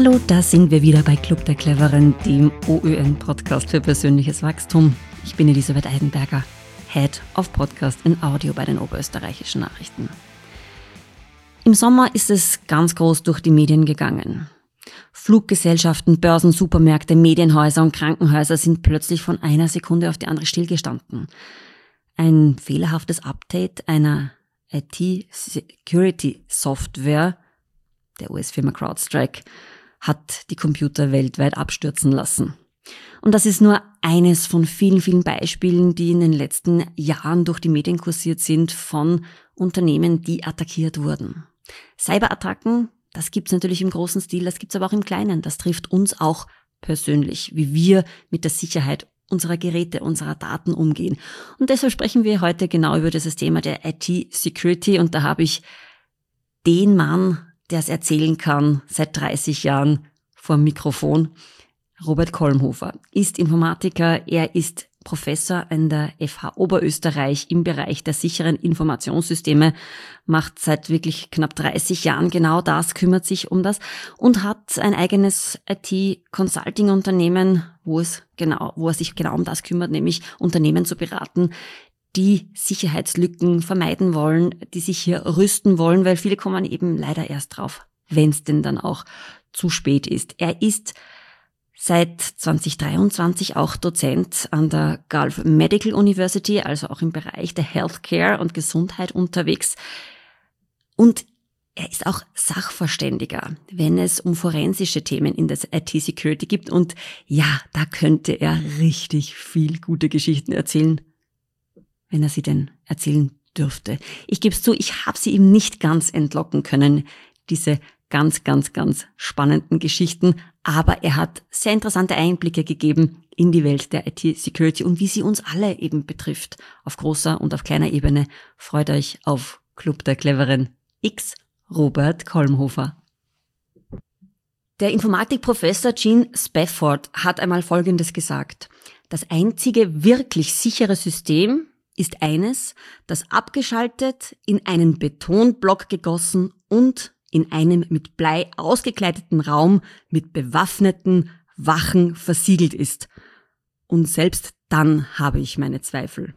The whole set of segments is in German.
Hallo, da sind wir wieder bei Club der Cleveren, dem OÖN-Podcast für persönliches Wachstum. Ich bin Elisabeth Eidenberger, Head of Podcast in Audio bei den Oberösterreichischen Nachrichten. Im Sommer ist es ganz groß durch die Medien gegangen. Fluggesellschaften, Börsen, Supermärkte, Medienhäuser und Krankenhäuser sind plötzlich von einer Sekunde auf die andere stillgestanden. Ein fehlerhaftes Update einer IT-Security-Software der US-Firma CrowdStrike hat die Computer weltweit abstürzen lassen. Und das ist nur eines von vielen, vielen Beispielen, die in den letzten Jahren durch die Medien kursiert sind von Unternehmen, die attackiert wurden. Cyberattacken, das gibt's natürlich im großen Stil, das gibt's aber auch im Kleinen. Das trifft uns auch persönlich, wie wir mit der Sicherheit unserer Geräte, unserer Daten umgehen. Und deshalb sprechen wir heute genau über dieses Thema der IT-Security. Und da habe ich den Mann, der es erzählen kann, seit 30 Jahren vor dem Mikrofon. Robert Kollmhofer ist Informatiker, er ist Professor an der FH Oberösterreich im Bereich der sicheren Informationssysteme, macht seit wirklich knapp 30 Jahren genau das, kümmert sich um das und hat ein eigenes IT-Consulting-Unternehmen, wo er sich genau um das kümmert, nämlich Unternehmen zu beraten, die Sicherheitslücken vermeiden wollen, die sich hier rüsten wollen, weil viele kommen eben leider erst drauf, wenn es denn dann auch zu spät ist. Er ist seit 2023 auch Dozent an der Gulf Medical University, also auch im Bereich der Healthcare und Gesundheit unterwegs. Und er ist auch Sachverständiger, wenn es um forensische Themen in der IT-Security gibt. Und ja, da könnte er richtig viel gute Geschichten erzählen, wenn er sie denn erzählen dürfte. Ich gebe es zu, ich habe sie ihm nicht ganz entlocken können, diese ganz, ganz, ganz spannenden Geschichten. Aber er hat sehr interessante Einblicke gegeben in die Welt der IT-Security und wie sie uns alle eben betrifft. Auf großer und auf kleiner Ebene. Freut euch auf Club der Cleveren X Robert Kollmhofer. Der Informatikprofessor Gene Spafford hat einmal Folgendes gesagt. Das einzige wirklich sichere System ist eines, das abgeschaltet, in einen Betonblock gegossen und in einem mit Blei ausgekleideten Raum mit bewaffneten Wachen versiegelt ist. Und selbst dann habe ich meine Zweifel.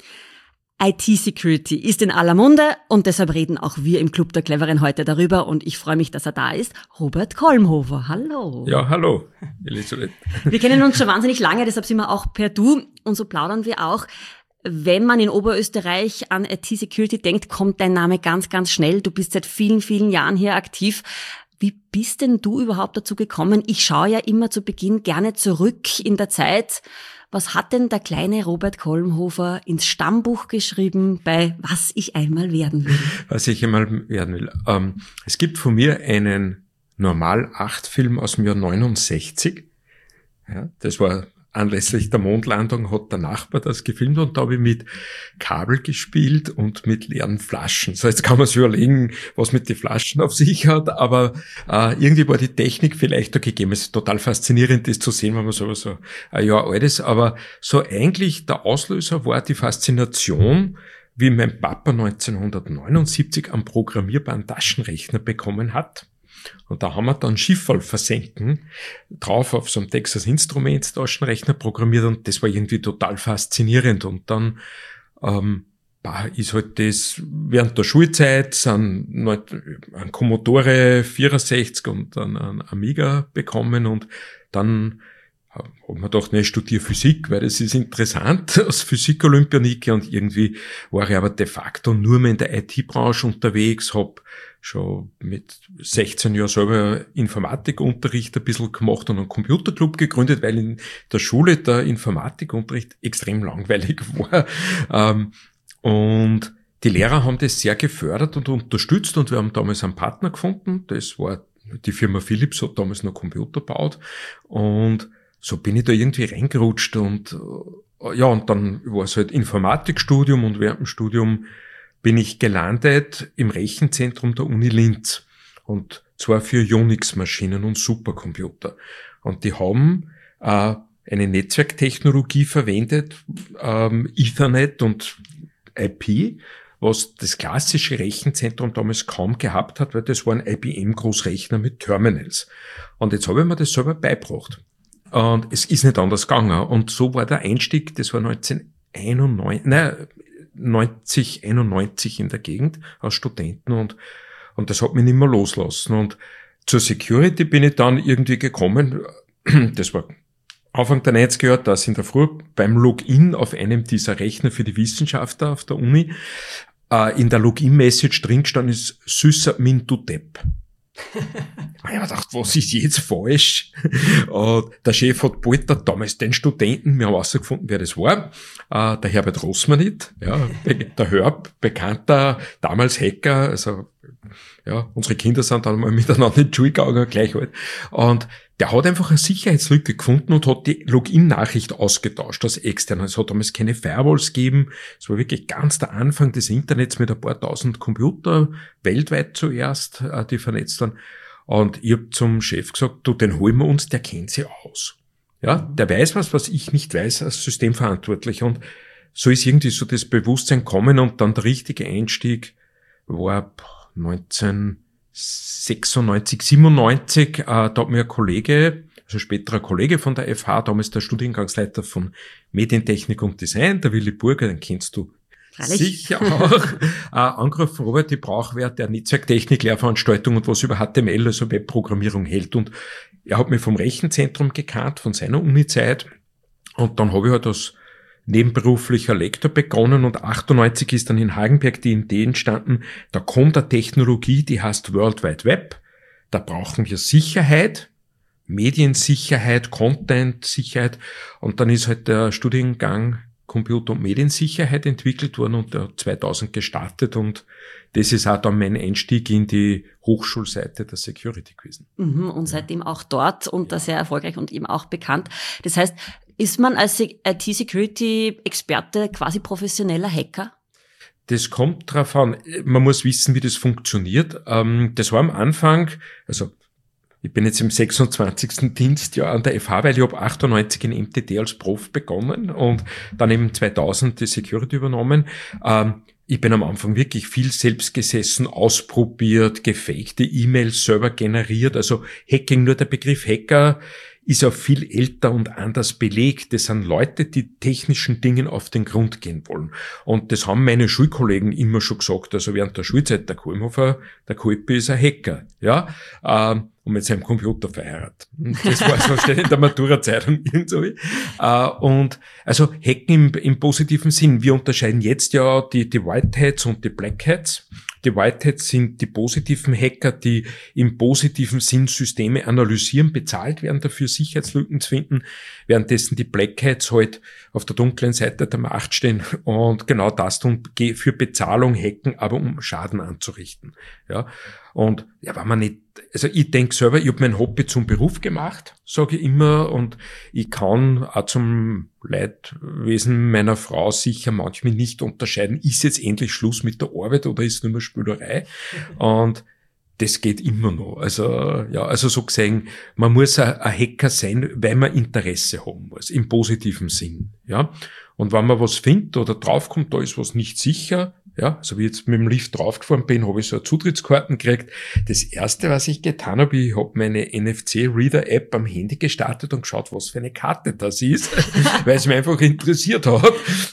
IT-Security ist in aller Munde und deshalb reden auch wir im Club der Cleveren heute darüber und ich freue mich, dass er da ist. Robert Kollmhofer, hallo. Ja, hallo, Elisabeth. Wir kennen uns schon wahnsinnig lange, deshalb sind wir auch per Du und so plaudern wir auch. Wenn man in Oberösterreich an IT-Security denkt, kommt dein Name ganz, ganz schnell. Du bist seit vielen, vielen Jahren hier aktiv. Wie bist denn du überhaupt dazu gekommen? Ich schaue ja immer zu Beginn gerne zurück in der Zeit. Was hat denn der kleine Robert Kollmhofer ins Stammbuch geschrieben, bei Was ich einmal werden will? Was ich einmal werden will. Es gibt von mir einen Normal-8-Film aus dem Jahr 69. Ja, das war anlässlich der Mondlandung, hat der Nachbar das gefilmt und da habe ich mit Kabel gespielt und mit leeren Flaschen. So, jetzt kann man sich überlegen, was mit den Flaschen auf sich hat, aber irgendwie war die Technik vielleicht da gegeben. Es ist total faszinierend, das zu sehen, wenn man so ein Jahr alt ist, aber so eigentlich der Auslöser war die Faszination, wie mein Papa 1979 einen programmierbaren Taschenrechner bekommen hat. Und da haben wir dann Schifferl versenken drauf auf so einem Texas Instruments Taschenrechner programmiert und das war irgendwie total faszinierend. Und dann ist halt das während der Schulzeit ein Commodore 64 und dann ein Amiga bekommen und dann hat man gedacht, ich studiere Physik, weil das ist interessant als Physik-Olympioniker und irgendwie war ich aber de facto nur mehr in der IT-Branche unterwegs, habe schon mit 16 Jahren selber Informatikunterricht ein bisschen gemacht und einen Computerclub gegründet, weil in der Schule der Informatikunterricht extrem langweilig war. Und die Lehrer haben das sehr gefördert und unterstützt und wir haben damals einen Partner gefunden, das war die Firma Philips, hat damals noch Computer gebaut und so bin ich da irgendwie reingerutscht und ja, und dann war es halt Informatikstudium und während dem Studium bin ich gelandet im Rechenzentrum der Uni Linz und zwar für Unix-Maschinen und Supercomputer. Und die haben eine Netzwerktechnologie verwendet, Ethernet und IP was das klassische Rechenzentrum damals kaum gehabt hat, weil das waren IBM-Großrechner mit Terminals. Und jetzt habe ich mir das selber beigebracht. Und es ist nicht anders gegangen. Und so war der Einstieg, das war 1991 in der Gegend als Studenten und das hat mich nicht mehr loslassen. Und zur Security bin ich dann irgendwie gekommen, das war Anfang der 90er Jahre, da in der Früh beim Login auf einem dieser Rechner für die Wissenschaftler auf der Uni, in der Login-Message drin gestanden ist, Sysadmin du Depp. Ich habe gedacht, was ist jetzt falsch? Und der Chef hat bald damals den Studenten, wir haben herausgefunden, wer das war, der Herbert Rossmanit, ja, der Herb, bekannter, damals Hacker, also, ja, unsere Kinder sind dann mal miteinander in die Schule gegangen, gleich alt. Und der hat einfach eine Sicherheitslücke gefunden und hat die Login-Nachricht ausgetauscht als extern. Es hat damals keine Firewalls gegeben. Es war wirklich ganz der Anfang des Internets mit ein paar tausend Computer, weltweit zuerst, die vernetzt waren. Und ich habe zum Chef gesagt, du, den holen wir uns, der kennt sich aus. Ja, der weiß was ich nicht weiß als Systemverantwortlicher. Und so ist irgendwie so das Bewusstsein kommen und dann der richtige Einstieg war 1996, 97, da hat mir ein Kollege, also später ein Kollege von der FH, damals der Studiengangsleiter von Medientechnik und Design, der Willi Burger, den kennst du sicher auch, angerufen, Robert, ich brauche wer, der Netzwerktechnik, Lehrveranstaltung und was über HTML, also Webprogrammierung hält. Und er hat mich vom Rechenzentrum gekannt, von seiner Uni-Zeit. Und dann habe ich halt als nebenberuflicher Lektor begonnen und 98 ist dann in Hagenberg die Idee entstanden, da kommt eine Technologie, die heißt World Wide Web, da brauchen wir Sicherheit, Mediensicherheit, Content-Sicherheit und dann ist halt der Studiengang Computer- und Mediensicherheit entwickelt worden und der hat 2000 gestartet und das ist auch dann mein Einstieg in die Hochschulseite der Security gewesen. Und seitdem auch dort und da sehr erfolgreich und eben auch bekannt. Das heißt, ist man als IT-Security-Experte quasi professioneller Hacker? Das kommt drauf an. Man muss wissen, wie das funktioniert. Das war am Anfang, also ich bin jetzt im 26. Dienstjahr an der FH, weil ich habe 98 in MTT als Prof begonnen und dann eben 2000 die Security übernommen. Ich bin am Anfang wirklich viel selbst gesessen, ausprobiert, gefakte E-Mails selber generiert. Also Hacking, nur der Begriff Hacker ist ja viel älter und anders belegt. Das sind Leute, die technischen Dingen auf den Grund gehen wollen. Und das haben meine Schulkollegen immer schon gesagt. Also während der Schulzeit, der Kohlhofer, der Kolpi ist ein Hacker, ja, und mit seinem Computer verheiratet. Das war so steht in der Matura-Zeitung irgendwie. Und also Hacken im positiven Sinn. Wir unterscheiden jetzt ja die White Hats und die Black Hats. Die White Hats sind die positiven Hacker, die im positiven Sinn Systeme analysieren, bezahlt werden dafür, Sicherheitslücken zu finden, währenddessen die Black Hats halt auf der dunklen Seite der Macht stehen und genau das tun, für Bezahlung hacken, aber um Schaden anzurichten. Ja. Und ja, wenn man nicht, also ich denke selber, ich habe mein Hobby zum Beruf gemacht, sage ich immer, und ich kann auch zum Leidwesen meiner Frau sicher manchmal nicht unterscheiden, ist jetzt endlich Schluss mit der Arbeit oder ist nur mehr Spülerei? Und das geht immer noch. Also, ja, also so gesehen, man muss ein Hacker sein, weil man Interesse haben muss, im positiven Sinn, ja. Und wenn man was findet oder draufkommt, da ist was nicht sicher, ja, also wie ich jetzt mit dem Lift draufgefahren bin, habe ich so eine Zutrittskarten gekriegt. Das erste, was ich getan habe, ich habe meine NFC-Reader-App am Handy gestartet und geschaut, was für eine Karte das ist, weil es mich einfach interessiert hat.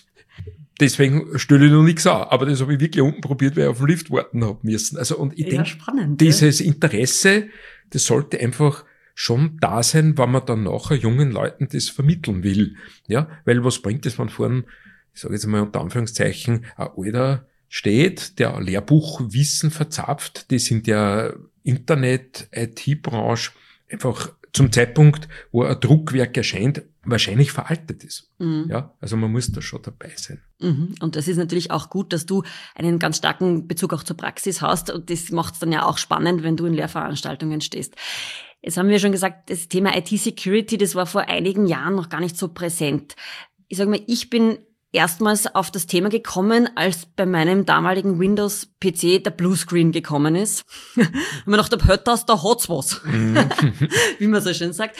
Deswegen stelle ich noch nichts an. Aber das habe ich wirklich unten probiert, weil ich auf den Lift warten habe müssen. Also, und ich denke, dieses Interesse, das sollte einfach schon da sein, wenn man dann nachher jungen Leuten das vermitteln will. Ja, weil was bringt es, wenn vorne, ich sage jetzt mal unter Anführungszeichen, ein Alter steht, der Lehrbuchwissen verzapft, das in der Internet-IT-Branche einfach zum Zeitpunkt, wo ein Druckwerk erscheint, wahrscheinlich veraltet ist. Mhm. Ja, also man muss da schon dabei sein. Mhm. Und das ist natürlich auch gut, dass du einen ganz starken Bezug auch zur Praxis hast. Und das macht es dann ja auch spannend, wenn du in Lehrveranstaltungen stehst. Jetzt haben wir schon gesagt, das Thema IT-Security, das war vor einigen Jahren noch gar nicht so präsent. Ich sage mal, ich bin erstmals auf das Thema gekommen, als bei meinem damaligen Windows-PC der Bluescreen gekommen ist. Und man dachte, hört das, da hat's was. Wie man so schön sagt.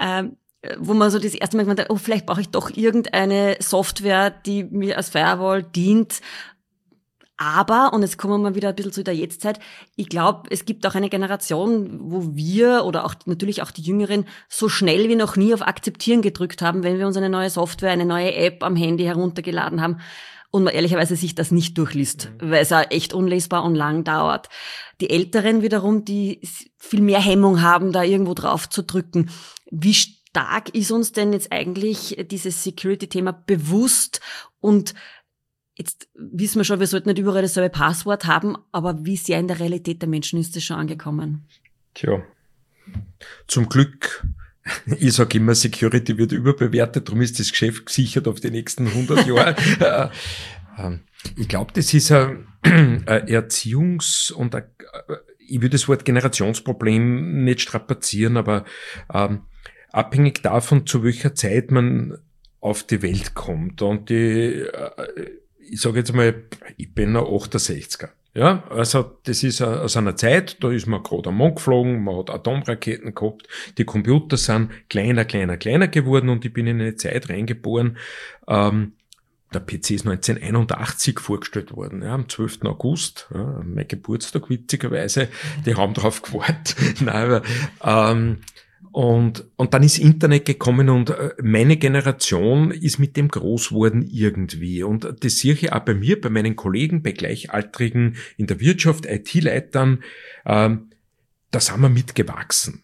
Wo man so das erste Mal gemeint hat, oh, vielleicht brauche ich doch irgendeine Software, die mir als Firewall dient. Aber, und jetzt kommen wir wieder ein bisschen zu der Jetztzeit, ich glaube, es gibt auch eine Generation, wo wir oder auch natürlich auch die Jüngeren so schnell wie noch nie auf Akzeptieren gedrückt haben, wenn wir uns eine neue Software, eine neue App am Handy heruntergeladen haben und man ehrlicherweise sich das nicht durchliest, weil es auch echt unlesbar und lang dauert. Die Älteren wiederum, die viel mehr Hemmung haben, da irgendwo drauf zu drücken. Wie stark ist uns denn jetzt eigentlich dieses Security-Thema bewusst? Und jetzt wissen wir schon, wir sollten nicht überall dasselbe Passwort haben, aber wie sehr in der Realität der Menschen ist das schon angekommen? Tja, zum Glück, ich sage immer, Security wird überbewertet, darum ist das Geschäft gesichert auf die nächsten 100 Jahre. Ich glaube, das ist ein Erziehungs- und ich würde das Wort Generationsproblem nicht strapazieren, aber abhängig davon, zu welcher Zeit man auf die Welt kommt. Und ich sage jetzt mal, ich bin ein 68er. Ja, also das ist aus einer Zeit, da ist man gerade am Mond geflogen, man hat Atomraketen gehabt, die Computer sind kleiner geworden und ich bin in eine Zeit reingeboren, der PC ist 1981 vorgestellt worden, ja, am 12. August, ja, mein Geburtstag witzigerweise, die haben drauf gewartet. Nein, aber, und dann ist Internet gekommen und meine Generation ist mit dem groß geworden irgendwie. Und das sehe ich auch bei mir, bei meinen Kollegen, bei Gleichaltrigen in der Wirtschaft, IT-Leitern, da sind wir mitgewachsen.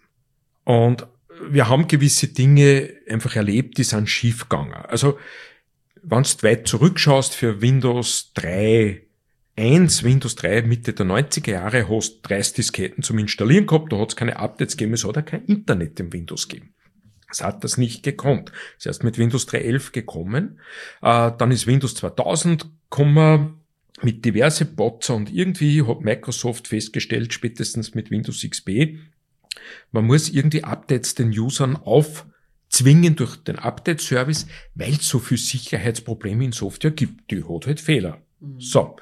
Und wir haben gewisse Dinge einfach erlebt, die sind schief gegangen. Also, wenn du weit zurückschaust für Windows 3.1, Windows 3 Mitte der 90er Jahre, hast 30 Disketten zum Installieren gehabt, da hat es keine Updates gegeben, es hat auch kein Internet im Windows gegeben. Es hat das nicht gekonnt. Es ist erst mit Windows 3.11 gekommen, dann ist Windows 2000 gekommen mit diverse Bots und irgendwie hat Microsoft festgestellt, spätestens mit Windows XP, man muss irgendwie Updates den Usern aufzwingen durch den Update-Service, weil es so viel Sicherheitsprobleme in Software gibt. Die hat halt Fehler. So.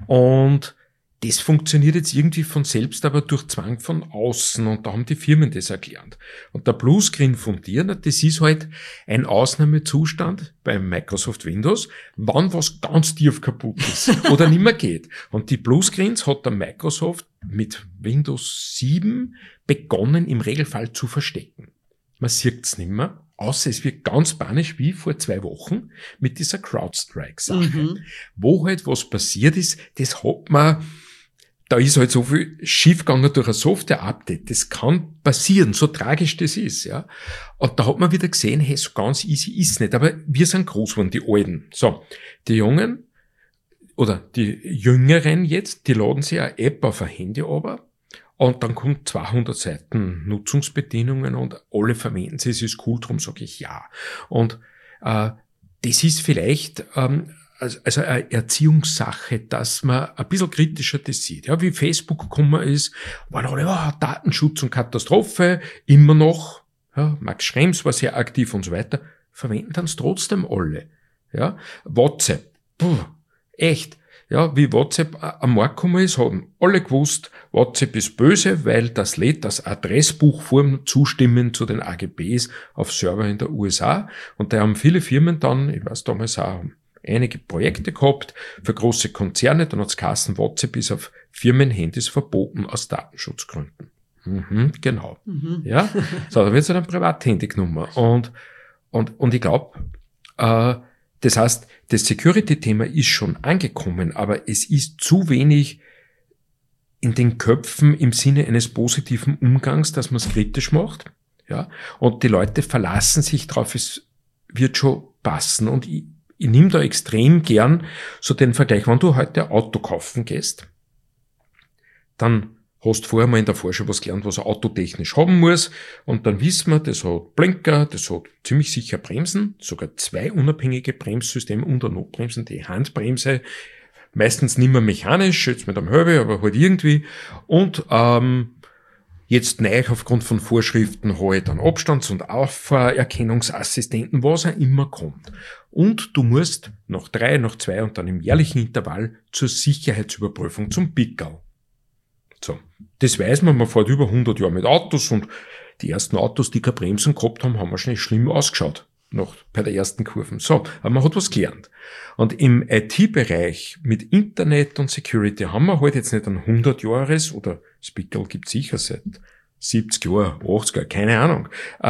Und das funktioniert jetzt irgendwie von selbst, aber durch Zwang von außen. Und da haben die Firmen das erklärt. Und der Bluescreen von dir, das ist halt ein Ausnahmezustand bei Microsoft Windows, wann was ganz tief kaputt ist oder nicht mehr geht. Und die Bluescreens hat der Microsoft mit Windows 7 begonnen, im Regelfall zu verstecken. Man sieht's nicht mehr. Außer es wird ganz panisch wie vor 2 Wochen mit dieser CrowdStrike-Sache. Wo halt was passiert ist, das hat man, da ist halt so viel schiefgegangen durch ein Software-Update. Das kann passieren, so tragisch das ist, ja. Und da hat man wieder gesehen, hey, so ganz easy ist nicht. Aber wir sind groß geworden, die Alten. So, die Jungen oder die Jüngeren jetzt, die laden sich eine App auf ein Handy runter. Und dann kommt 200 Seiten Nutzungsbedingungen und alle verwenden sie, es ist cool, darum sage ich ja. Und das ist vielleicht also eine Erziehungssache, dass man ein bisschen kritischer das sieht. Ja, wie Facebook gekommen ist, waren alle, Datenschutz und Katastrophe, immer noch, ja, Max Schrems war sehr aktiv und so weiter, verwenden dann es trotzdem alle. Ja, WhatsApp, echt. Ja, wie WhatsApp am Markt gekommen ist, haben alle gewusst, WhatsApp ist böse, weil das lädt das Adressbuchform zustimmen zu den AGBs auf Server in der USA. Und da haben viele Firmen dann, ich weiß damals auch, einige Projekte gehabt für große Konzerne, dann hat's geheißen, WhatsApp ist auf Firmenhandys verboten aus Datenschutzgründen. Genau. Ja, so, da wird halt ein Privathandy genommen. Und ich glaube, das heißt, das Security-Thema ist schon angekommen, aber es ist zu wenig in den Köpfen im Sinne eines positiven Umgangs, dass man es kritisch macht. Ja, und die Leute verlassen sich drauf, es wird schon passen. Und ich nehme da extrem gern so den Vergleich, wenn du heute ein Auto kaufen gehst, dann hast vorher mal in der Vorschau was gelernt, was ein Auto technisch haben muss. Und dann wissen wir, das hat Blinker, das hat ziemlich sicher Bremsen, sogar 2 unabhängige Bremssysteme und eine Notbremsen, die Handbremse, meistens nicht mehr mechanisch, jetzt mit einem Halbe, aber halt irgendwie. Und jetzt neu aufgrund von Vorschriften halt einen Abstands- und Auffahrerkennungsassistenten, was auch immer kommt. Und du musst nach 3, nach 2 und dann im jährlichen Intervall zur Sicherheitsüberprüfung zum Pickerl. So, das weiß man fährt über 100 Jahre mit Autos und die ersten Autos, die keine Bremsen gehabt haben, haben wahrscheinlich schlimm ausgeschaut. noch bei der ersten Kurve. So, aber man hat was gelernt. Und im IT-Bereich mit Internet und Security haben wir halt jetzt nicht ein 100-Jahres oder Spickel gibt sicher seit 70 Jahren, 80 Jahren, keine Ahnung,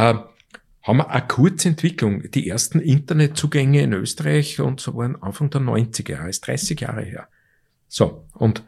haben wir eine kurze Entwicklung. Die ersten Internetzugänge in Österreich und so waren Anfang der 90er Jahre, ist 30 Jahre her. So, und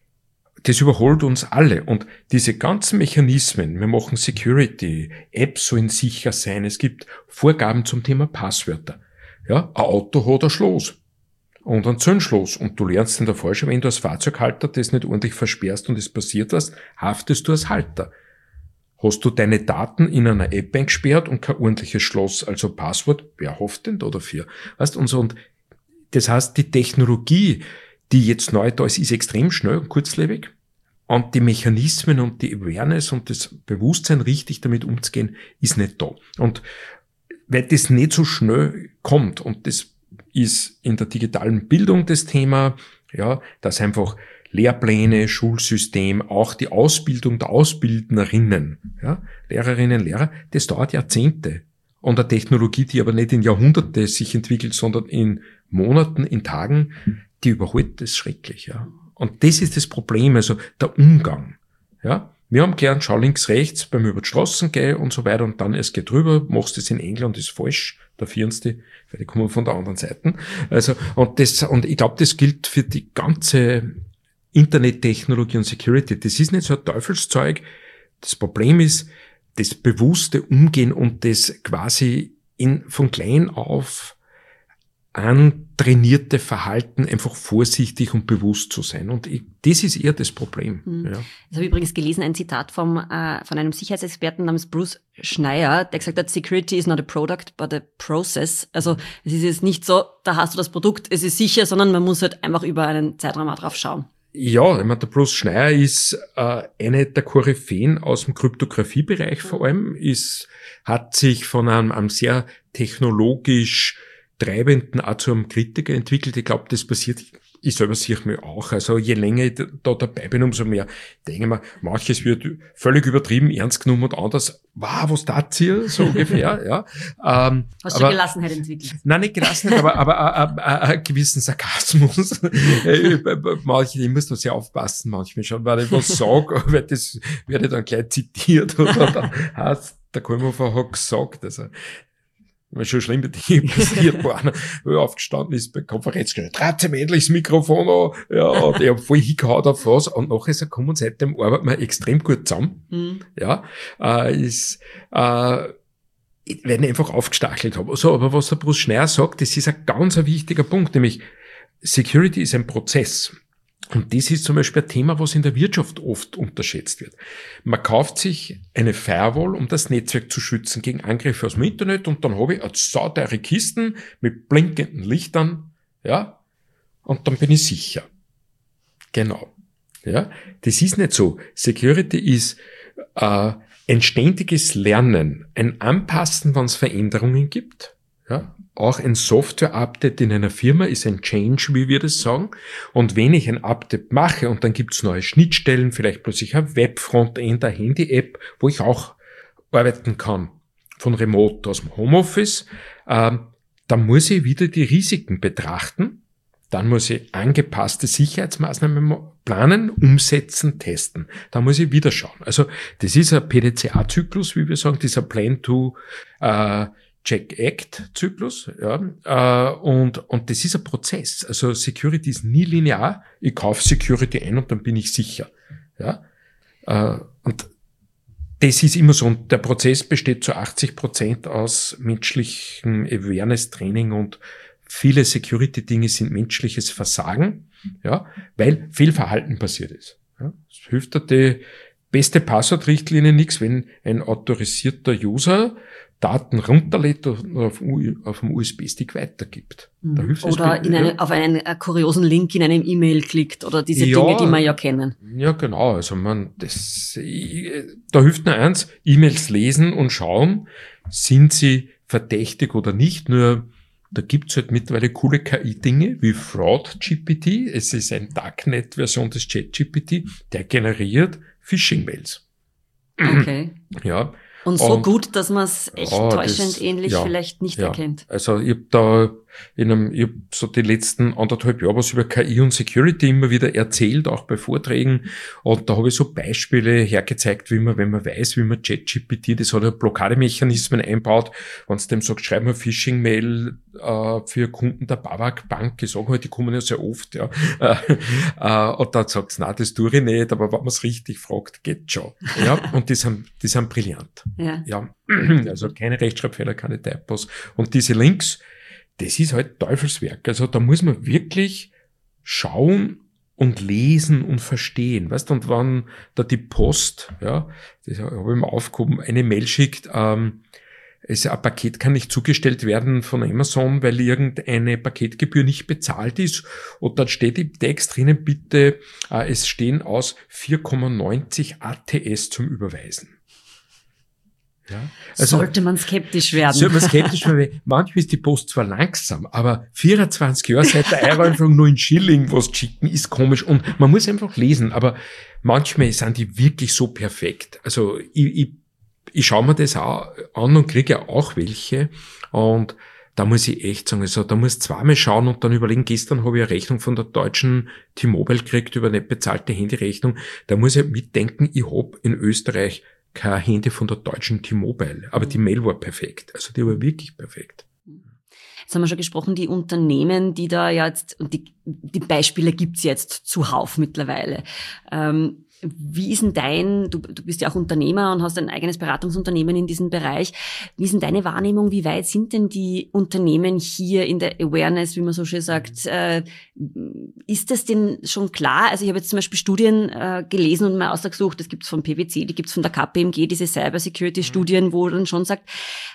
das überholt uns alle. Und diese ganzen Mechanismen, wir machen Security, Apps sollen sicher sein, es gibt Vorgaben zum Thema Passwörter. Ja, ein Auto hat ein Schloss und ein Zündschloss. Und du lernst in der Forschung, wenn du als Fahrzeughalter das nicht ordentlich versperrst und es passiert was, haftest du als Halter. Hast du deine Daten in einer App eingesperrt und kein ordentliches Schloss, also Passwort, wer haftet denn da dafür? Weißt, und so, und das heißt, die Technologie, die jetzt neu da ist extrem schnell und kurzlebig. Und die Mechanismen und die Awareness und das Bewusstsein, richtig damit umzugehen, ist nicht da. Und weil das nicht so schnell kommt, und das ist in der digitalen Bildung das Thema, ja, dass einfach Lehrpläne, Schulsystem, auch die Ausbildung der Ausbildnerinnen, ja, Lehrerinnen, Lehrer, das dauert Jahrzehnte. Und eine Technologie, die aber nicht in Jahrhunderte sich entwickelt, sondern in Monaten, in Tagen, die überholt das schrecklich, ja. Und das ist das Problem, also der Umgang, ja. Wir haben gelernt, schau links, rechts, beim über die Straßen gehen und so weiter und dann erst geh drüber, machst das in England, ist falsch, da vieren's die, weil die kommen von der anderen Seite. Also, und ich glaube, das gilt für die ganze Internettechnologie und Security. Das ist nicht so ein Teufelszeug. Das Problem ist, das bewusste Umgehen und das quasi von klein auf antrainierte Verhalten, einfach vorsichtig und bewusst zu sein. Und das ist eher das Problem. Ja. Das habe ich übrigens gelesen, ein Zitat von einem Sicherheitsexperten namens Bruce Schneier, der gesagt hat, Security is not a product, but a process. Also es ist jetzt nicht so, da hast du das Produkt, es ist sicher, sondern man muss halt einfach über einen Zeitraum drauf schauen. Ja, ich meine, der Bruce Schneier ist eine der Koryphäen aus dem Kryptografiebereich vor allem, hat sich von einem sehr technologisch Treibenden auch zu einem Kritiker entwickelt. Ich glaube, das passiert, ich selber sehe mir auch. Also je länger ich da dabei bin, umso mehr denke ich mir, manches wird völlig übertrieben, ernst genommen und anders. Wow, was tat hier? So ungefähr, ja. Hast du Gelassenheit entwickelt? Nein, nicht Gelassenheit, aber einen gewissen Sarkasmus. Manche, ich muss da sehr aufpassen, manchmal schon, weil ich was sage, weil das werde dann gleich zitiert oder dann heißt, der Kohlhofer hat gesagt, also, weil schon schlimme Dinge passiert waren, wo er aufgestanden ist bei Konferenz, trat ihm endlich das Mikrofon an, ja, und ich hab voll hingehauen auf was, und nachher ist er gekommen, und seitdem arbeiten wir extrem gut zusammen, ja, weil ich einfach aufgestachelt habe. So, aber was der Bruce Schneier sagt, das ist ein ganz wichtiger Punkt, nämlich Security ist ein Prozess. Und das ist zum Beispiel ein Thema, was in der Wirtschaft oft unterschätzt wird. Man kauft sich eine Firewall, um das Netzwerk zu schützen gegen Angriffe aus dem Internet, und dann habe ich eine sauteure Kisten mit blinkenden Lichtern, ja, und dann bin ich sicher. Genau. Ja, das ist nicht so. Security ist ein ständiges Lernen, ein Anpassen, wenn es Veränderungen gibt. Ja, auch ein Software-Update in einer Firma ist ein Change, wie wir das sagen. Und wenn ich ein Update mache und dann gibt's neue Schnittstellen, vielleicht plötzlich ein Web-Frontend, eine Handy-App, wo ich auch arbeiten kann, von Remote aus dem Homeoffice, dann muss ich wieder die Risiken betrachten. Dann muss ich angepasste Sicherheitsmaßnahmen planen, umsetzen, testen. Da muss ich wieder schauen. Also das ist ein PDCA-Zyklus, wie wir sagen, dieser Plan-to-Check-Act-Zyklus. Ja, und das ist ein Prozess. Also Security ist nie linear. Ich kaufe Security ein und dann bin ich sicher. Ja, und das ist immer so. Und der Prozess besteht zu 80% aus menschlichem Awareness-Training, und viele Security-Dinge sind menschliches Versagen, ja, weil Fehlverhalten passiert ist. Ja, es hilft dir die beste Passwortrichtlinie nichts, wenn ein autorisierter User Daten runterlädt und auf dem USB-Stick weitergibt. Da hilft oder auf einen kuriosen Link in einem E-Mail klickt oder diese Dinge, die wir ja kennen. Ja, genau. Also da hilft nur eins, E-Mails lesen und schauen, sind sie verdächtig oder nicht. Nur da gibt's halt mittlerweile coole KI-Dinge wie Fraud-GPT. Es ist eine Darknet-Version des Chat-GPT, der generiert Phishing-Mails. Okay. Ja, Und so gut, dass man es echt täuschend ähnlich vielleicht nicht erkennt. Also ich habe so die letzten 1,5 Jahre was über KI und Security immer wieder erzählt, auch bei Vorträgen. Und da habe ich so Beispiele hergezeigt, wenn man weiß, wie man ChatGPT, das hat ja Blockademechanismen einbaut, wenn es dem sagt, schreib mir Phishing-Mail für Kunden der BAWAG Bank, ich sage halt, die kommen ja sehr oft, ja. Und dann sagt es, nein, das tue ich nicht, aber wenn man es richtig fragt, geht schon. Ja, und die sind brillant. Ja. Also keine Rechtschreibfehler, keine Typos. Und diese Links, das ist halt Teufelswerk. Also da muss man wirklich schauen und lesen und verstehen. Weißt du, und wenn da die Post, ja, das habe ich mir aufgehoben, eine Mail schickt, ein Paket kann nicht zugestellt werden von Amazon, weil irgendeine Paketgebühr nicht bezahlt ist. Und dann steht im Text drinnen, bitte, es stehen aus 4,90 ATS zum Überweisen. Ja, also, sollte man skeptisch werden. Sollte man skeptisch werden. Manchmal ist die Post zwar langsam, aber 24 Jahre seit der Einräumung nur in Schilling was schicken, ist komisch. Und man muss einfach lesen, aber manchmal sind die wirklich so perfekt. Also ich schaue mir das auch an und kriege auch welche. Und da muss ich echt sagen, also da muss ich zweimal schauen und dann überlegen, gestern habe ich eine Rechnung von der deutschen T-Mobile gekriegt über eine bezahlte Handyrechnung. Da muss ich mitdenken, ich habe in Österreich kein Handy von der deutschen T-Mobile, aber die Mail war perfekt. Also die war wirklich perfekt. Jetzt haben wir schon gesprochen, die Unternehmen, die da jetzt, und die Beispiele gibt's jetzt zuhauf mittlerweile. Wie ist denn du bist ja auch Unternehmer und hast ein eigenes Beratungsunternehmen in diesem Bereich. Wie ist denn deine Wahrnehmung? Wie weit sind denn die Unternehmen hier in der Awareness, wie man so schön sagt? Ist das denn schon klar? Also ich habe jetzt zum Beispiel Studien gelesen und mal ausgesucht, das gibt's von PwC, die gibt's von der KPMG, diese Cybersecurity-Studien, wo dann schon sagt,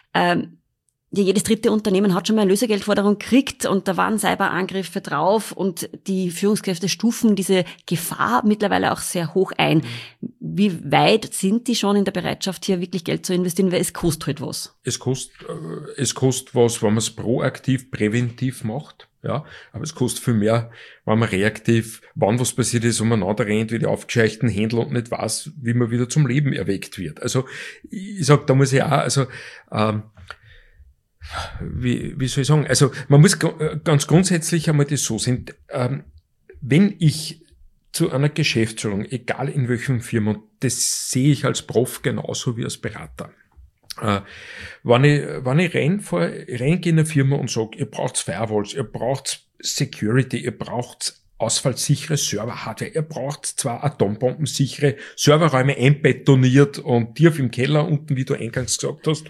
ja, jedes dritte Unternehmen hat schon mal eine Lösegeldforderung gekriegt und da waren Cyberangriffe drauf und die Führungskräfte stufen diese Gefahr mittlerweile auch sehr hoch ein. Wie weit sind die schon in der Bereitschaft, hier wirklich Geld zu investieren, weil es kostet halt was? Es kostet was, wenn man es proaktiv, präventiv macht. Ja, aber es kostet viel mehr, wenn man reaktiv, wann was passiert ist, umeinander rennt, wie die aufgescheuchten Händler und nicht weiß, wie man wieder zum Leben erweckt wird. Also, ich sag, da muss ich auch, wie soll ich sagen? Also man muss ganz grundsätzlich einmal das so sehen, wenn ich zu einer Geschäftsführung, egal in welchem Firma, das sehe ich als Prof genauso wie als Berater. Wenn ich reingehe in eine Firma und sage, ihr braucht Firewalls, ihr braucht Security, ihr braucht ausfallsichere Server-Hardware, ihr braucht zwar atombombensichere Serverräume einbetoniert und tief im Keller unten, wie du eingangs gesagt hast,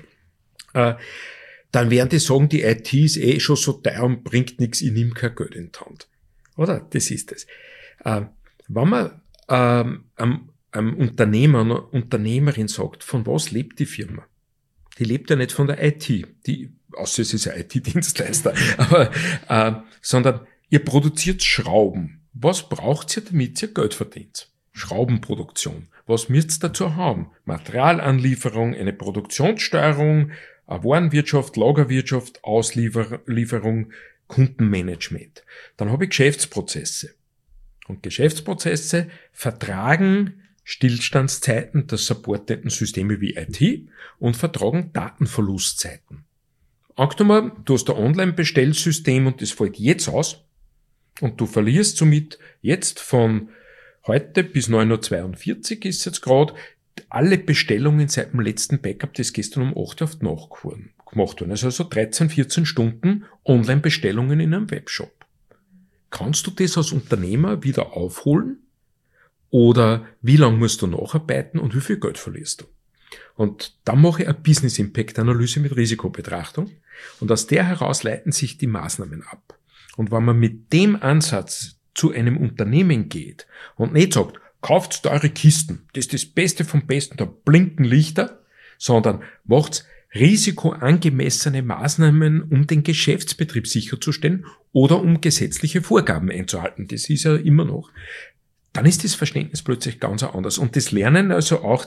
dann werden die sagen, die IT ist schon so teuer und bringt nichts, ich nehme kein Geld in die Hand. Oder? Das ist es. Wenn man einem Unternehmer, einer Unternehmerin sagt, von was lebt die Firma? Die lebt ja nicht von der IT, außer es ist ein IT-Dienstleister, aber, sondern ihr produziert Schrauben. Was braucht ihr, damit ihr Geld verdient? Schraubenproduktion. Was müsst ihr dazu haben? Materialanlieferung, eine Produktionssteuerung, eine Warenwirtschaft, Lagerwirtschaft, Auslieferung, Kundenmanagement. Dann habe ich Geschäftsprozesse. Und Geschäftsprozesse vertragen Stillstandszeiten der supportenden Systeme wie IT und vertragen Datenverlustzeiten. Angenommen, du hast ein Online-Bestellsystem und das fällt jetzt aus und du verlierst somit jetzt von heute bis 9:42 Uhr ist jetzt gerade alle Bestellungen seit dem letzten Backup, das gestern um 8 Uhr auf die Nacht gemacht wurden. Also 13, 14 Stunden Online-Bestellungen in einem Webshop. Kannst du das als Unternehmer wieder aufholen? Oder wie lange musst du nacharbeiten und wie viel Geld verlierst du? Und dann mache ich eine Business-Impact-Analyse mit Risikobetrachtung und aus der heraus leiten sich die Maßnahmen ab. Und wenn man mit dem Ansatz zu einem Unternehmen geht und nicht sagt, kauft eure Kisten, das ist das Beste vom Besten, da blinken Lichter, sondern macht risikoangemessene Maßnahmen, um den Geschäftsbetrieb sicherzustellen oder um gesetzliche Vorgaben einzuhalten. Das ist ja immer noch. Dann ist das Verständnis plötzlich ganz anders. Und das lernen also auch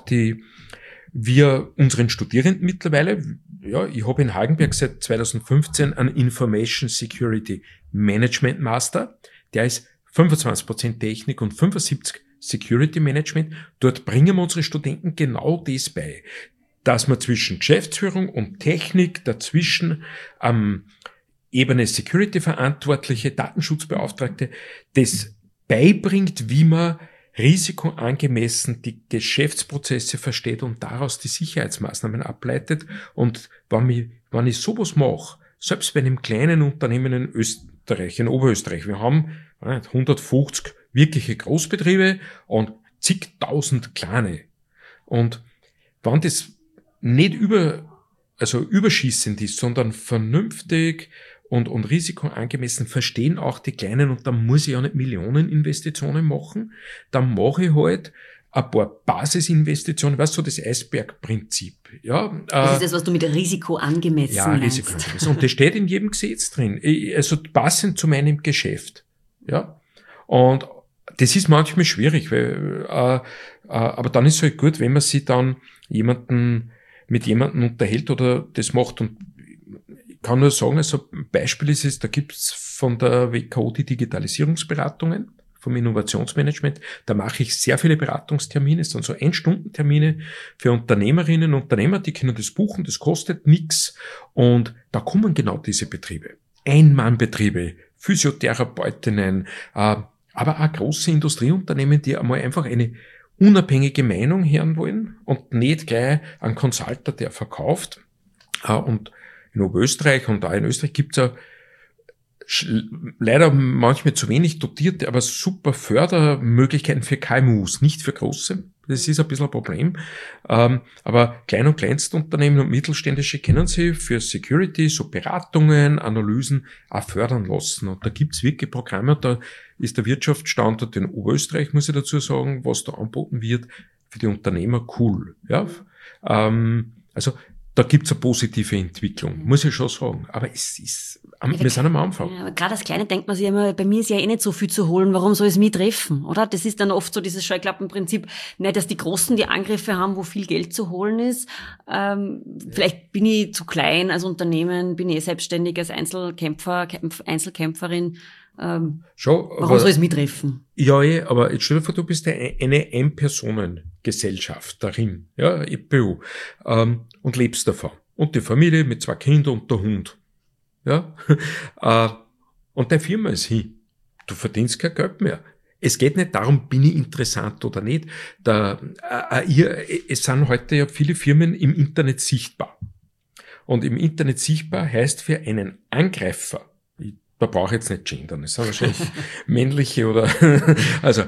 wir unseren Studierenden mittlerweile. Ja, ich habe in Hagenberg seit 2015 einen Information Security Management Master. Der ist 25% Technik und 75% Security Management. Dort bringen wir unsere Studenten genau das bei. dass man zwischen Geschäftsführung und Technik dazwischen Ebene Security-Verantwortliche, Datenschutzbeauftragte, das beibringt, wie man risikoangemessen die Geschäftsprozesse versteht und daraus die Sicherheitsmaßnahmen ableitet. Und wenn ich sowas mache, selbst bei einem kleinen Unternehmen in Österreich, in Oberösterreich, wir haben 150 wirkliche Großbetriebe und zigtausend kleine. Und wenn das nicht überschießend ist, sondern vernünftig und risikoangemessen verstehen auch die Kleinen, und da muss ich ja nicht Millioneninvestitionen machen, dann mache ich halt ein paar Basisinvestitionen, weißt du, so das Eisbergprinzip. Ja, das ist das, was du mit Risiko angemessen ja, meinst. Risiko angemessen. Und das steht in jedem Gesetz drin. Also passend zu meinem Geschäft. Ja. Und das ist manchmal schwierig, weil, aber dann ist es halt gut, wenn man sich dann mit jemandem unterhält oder das macht. Und ich kann nur sagen, also ein Beispiel ist es, da gibt's von der WKO die Digitalisierungsberatungen vom Innovationsmanagement. Da mache ich sehr viele Beratungstermine, es sind so 1-Stunden-Termine für Unternehmerinnen und Unternehmer, die können das buchen, das kostet nichts. Und da kommen genau diese Betriebe. Ein-Mann-Betriebe, Physiotherapeutinnen, aber auch große Industrieunternehmen, die einmal einfach eine unabhängige Meinung hören wollen und nicht gleich einen Consulter, der verkauft. Und in Oberösterreich und auch in Österreich gibt es ja leider manchmal zu wenig dotierte, aber super Fördermöglichkeiten für KMUs, nicht für große. Das ist ein bisschen ein Problem. Aber Klein- und Kleinstunternehmen und Mittelständische können sie für Security, so Beratungen, Analysen auch fördern lassen. Und da gibt's wirklich Programme. Da ist der Wirtschaftsstandort in Oberösterreich, muss ich dazu sagen, was da angeboten wird, für die Unternehmer cool. Ja, also da gibt's eine positive Entwicklung, muss ich schon sagen. Aber es ist, wir sind am Anfang. Ja, aber gerade als Kleine denkt man sich immer, bei mir ist ja eh nicht so viel zu holen, warum soll es mich treffen, oder? Das ist dann oft so dieses Scheuklappenprinzip, nicht, dass die Großen die Angriffe haben, wo viel Geld zu holen ist. Vielleicht bin ich zu klein als Unternehmen, bin ich selbstständig als Einzelkämpferin. Warum soll es mich treffen? Ja, aber jetzt stell dir vor, du bist eine Ein-Personen-Gesellschafterin, ja, EPU, und lebst davon. Und die Familie mit 2 Kindern und der Hund. Ja, und deine Firma ist hin. Du verdienst kein Geld mehr. Es geht nicht darum, bin ich interessant oder nicht. Es sind heute ja viele Firmen im Internet sichtbar. Und im Internet sichtbar heißt für einen Angreifer, da brauche ich jetzt nicht gendern, es sind wahrscheinlich männliche oder, also,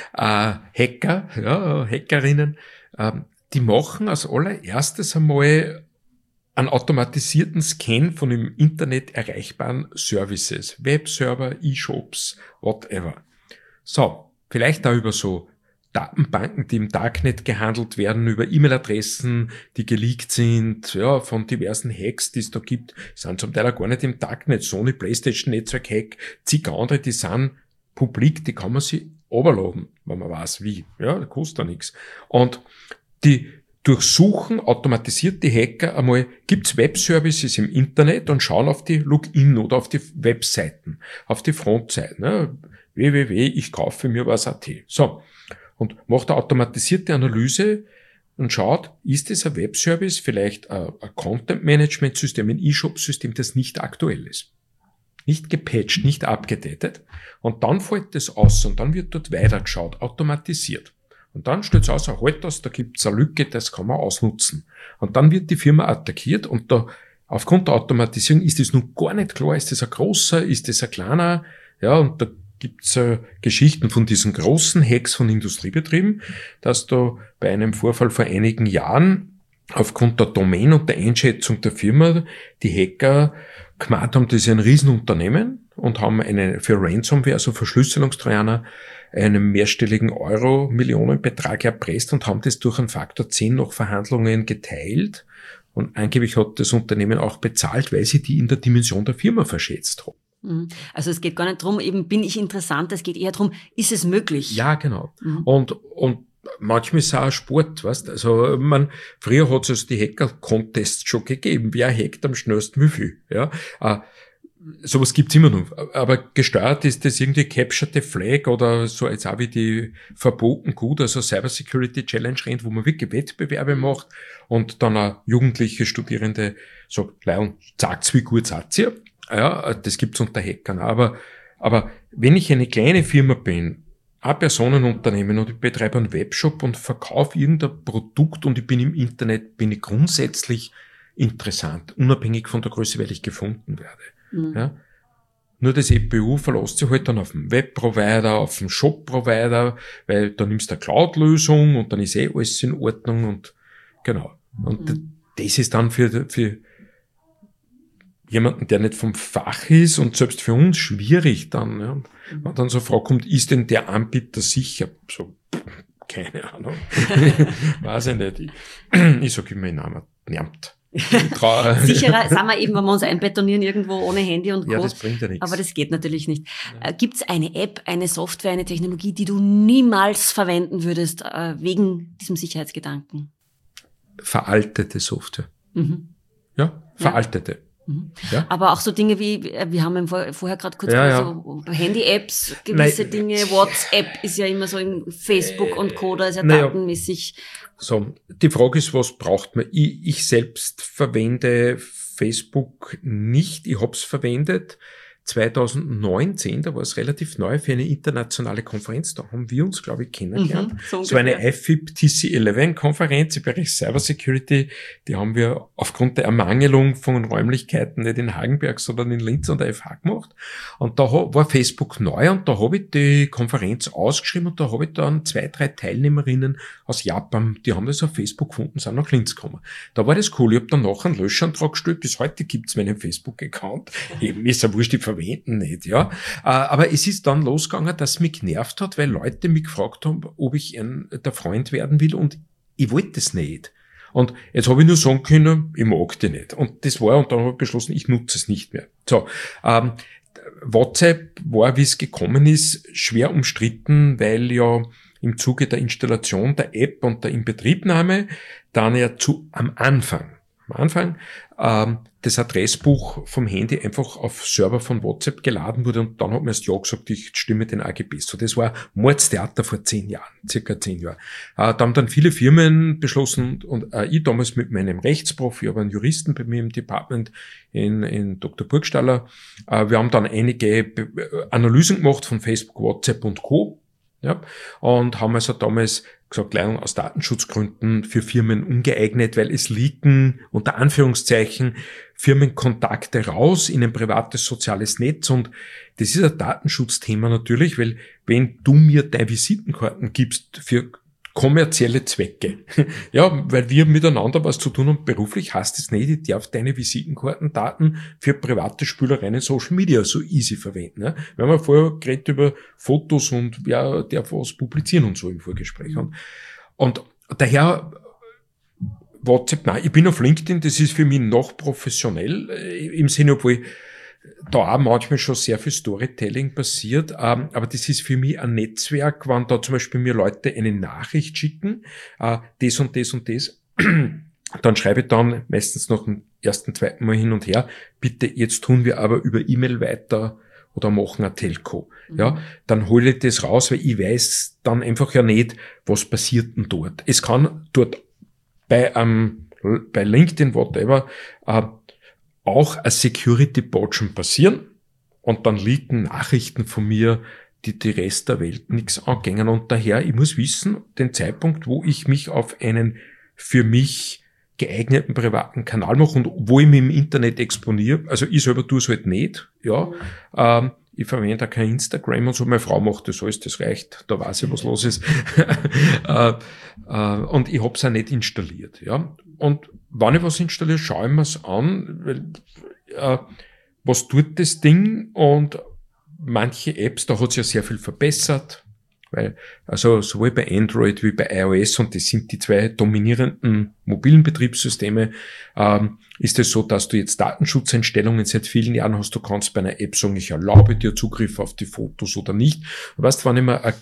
Hacker, ja, Hackerinnen, die machen als allererstes einmal einen automatisierten Scan von im Internet erreichbaren Services, Webserver, E-Shops, whatever. So, vielleicht auch über so Datenbanken, die im Darknet gehandelt werden, über E-Mail-Adressen, die geleakt sind, ja, von diversen Hacks, die es da gibt, sind zum Teil auch gar nicht im Darknet. Sony, PlayStation, Netzwerk-Hack, zig andere, die sind publik, die kann man sich runterladen, wenn man weiß wie. Ja, das kostet ja nichts. Und die durchsuchen automatisiert die Hacker einmal, gibt's Webservices im Internet und schauen auf die Login oder auf die Webseiten, auf die Frontseiten, ja, www.ichkaufemir.at. So. Und macht eine automatisierte Analyse und schaut, ist es ein Webservice, vielleicht ein Content-Management-System, ein E-Shop-System, das nicht aktuell ist. Nicht gepatcht, nicht abgedatet. Und dann fällt das aus und dann wird dort weitergeschaut, automatisiert. Und dann stellt es aus, halt das, da gibt es eine Lücke, das kann man ausnutzen. Und dann wird die Firma attackiert und da aufgrund der Automatisierung ist es nun gar nicht klar, ist das ein großer, ist das ein kleiner, ja, und da gibt's Geschichten von diesen großen Hacks von Industriebetrieben, dass da bei einem Vorfall vor einigen Jahren aufgrund der Domain und der Einschätzung der Firma die Hacker gemacht haben, das ist ein Riesenunternehmen und haben für Ransomware, also Verschlüsselungstrojaner, einen mehrstelligen Euro-Millionenbetrag erpresst und haben das durch einen Faktor 10 nach Verhandlungen geteilt. Und angeblich hat das Unternehmen auch bezahlt, weil sie die in der Dimension der Firma verschätzt haben. Also es geht gar nicht drum, eben bin ich interessant, es geht eher drum, ist es möglich? Ja, genau. Und manchmal ist es auch ein Sport, weißt? Also, früher hat es also die Hacker-Contests schon gegeben. Wer hackt am schnellsten wie viel? Ja. sowas gibt's immer noch. Aber gesteuert ist das irgendwie Capture the Flag oder so jetzt auch wie die verboten gut, also Cyber Security Challenge rennt, wo man wirklich Wettbewerbe macht und dann auch jugendliche Studierende sagt, Leon, sagt's, wie gut seid ihr? Ja, das gibt's unter Hackern. Aber wenn ich eine kleine Firma bin, ein Personenunternehmen und ich betreibe einen Webshop und verkaufe irgendein Produkt und ich bin im Internet, bin ich grundsätzlich interessant, unabhängig von der Größe, weil ich gefunden werde. Ja? Nur das EPU verlässt sich halt dann auf den Webprovider, auf den Shop-Provider, weil da nimmst du eine Cloud-Lösung und dann ist alles in Ordnung und genau. Und das ist dann für jemanden, der nicht vom Fach ist und selbst für uns schwierig dann, ja. Wenn dann so eine Frage kommt, ist denn der Anbieter sicher? So, keine Ahnung. Weiß ich nicht. Ich sag immer in Namen, nervt. Sicherer sind wir eben, wenn wir uns einbetonieren irgendwo ohne Handy und Code. Ja, das bringt ja nichts. Aber das geht natürlich nicht. Ja. Gibt es eine App, eine Software, eine Technologie, die du niemals verwenden würdest, wegen diesem Sicherheitsgedanken? Veraltete Software. Ja, veraltete. Ja? Aber auch so Dinge wie, wir haben vorher gerade kurz so Handy-Apps, gewisse Dinge, WhatsApp ist ja immer so in Facebook und Co., da ist ja datenmäßig. So, die Frage ist, was braucht man? Ich selbst verwende Facebook nicht, ich hab's verwendet 2019, da war es relativ neu für eine internationale Konferenz, da haben wir uns, glaube ich, kennengelernt. So eine IFIP TC11-Konferenz im Bereich Cyber Security, die haben wir aufgrund der Ermangelung von Räumlichkeiten nicht in Hagenberg, sondern in Linz an der FH gemacht. Und da war Facebook neu und da habe ich die Konferenz ausgeschrieben und da habe ich dann 2, 3 Teilnehmerinnen aus Japan, die haben das auf Facebook gefunden, sind nach Linz gekommen. Da war das cool, ich habe dann nachher einen Löschantrag gestellt, bis heute gibt's meinen Facebook-Account. Eben ist ja wurscht, die verwenden nicht, ja. Aber es ist dann losgegangen, dass es mich genervt hat, weil Leute mich gefragt haben, ob ich der Freund werden will und ich wollte das nicht. Und jetzt habe ich nur sagen können, ich mag die nicht. Und das war, und dann habe ich beschlossen, ich nutze es nicht mehr. So, WhatsApp war, wie es gekommen ist, schwer umstritten, weil ja im Zuge der Installation der App und der Inbetriebnahme dann ja am Anfang das Adressbuch vom Handy einfach auf Server von WhatsApp geladen wurde und dann hat man erst ja gesagt, ich stimme den AGBs. So, das war Mordstheater vor 10 Jahren, circa 10 Jahre. Da haben dann viele Firmen beschlossen und ich damals mit meinem Rechtsprof, ich habe einen Juristen bei mir im Department in Dr. Burgstaller, wir haben dann einige Analysen gemacht von Facebook, WhatsApp und Co. Ja, und haben also damals gesagt, leider aus Datenschutzgründen für Firmen ungeeignet, weil es liegen unter Anführungszeichen Firmenkontakte raus in ein privates soziales Netz und das ist ein Datenschutzthema natürlich, weil wenn du mir deine Visitenkarten gibst für kommerzielle Zwecke, ja, weil wir miteinander was zu tun haben, beruflich heißt es nicht, ich darf deine Visitenkartendaten für private Spülereien in Social Media so easy verwenden. Ja. Wir haben ja vorher geredet über Fotos und wer darf was publizieren und so im Vorgespräch. Und daher WhatsApp, nein, ich bin auf LinkedIn, das ist für mich noch professionell, im Sinne, obwohl da auch manchmal schon sehr viel Storytelling passiert, aber das ist für mich ein Netzwerk, wenn da zum Beispiel mir Leute eine Nachricht schicken, das und das und das, dann schreibe ich dann meistens noch ein ersten, zweiten Mal hin und her, bitte, jetzt tun wir aber über E-Mail weiter oder machen ein Telco. Ja, dann hole ich das raus, weil ich weiß dann einfach ja nicht, was passiert denn dort. Es kann dort bei LinkedIn, whatever, auch ein Security-Bot schon passieren und dann liegen Nachrichten von mir, die Rest der Welt nichts angängen. Und daher, ich muss wissen, den Zeitpunkt, wo ich mich auf einen für mich geeigneten privaten Kanal mache und wo ich mich im Internet exponiere, also ich selber tue es halt nicht, ja, ich verwende auch kein Instagram und so, meine Frau macht das alles, das reicht, da weiß ich, was los ist. Und ich habe es auch nicht installiert, ja. Und wenn ich was installiere, schaue ich mir es an, weil, was tut das Ding? Und manche Apps, da hat es ja sehr viel verbessert, weil, also sowohl bei Android wie bei iOS, und das sind die 2 dominierenden mobilen Betriebssysteme, ist es so, dass du jetzt Datenschutzeinstellungen seit vielen Jahren hast. Du kannst bei einer App sagen, ich erlaube dir Zugriff auf die Fotos oder nicht. Du weißt, wenn ich mir eine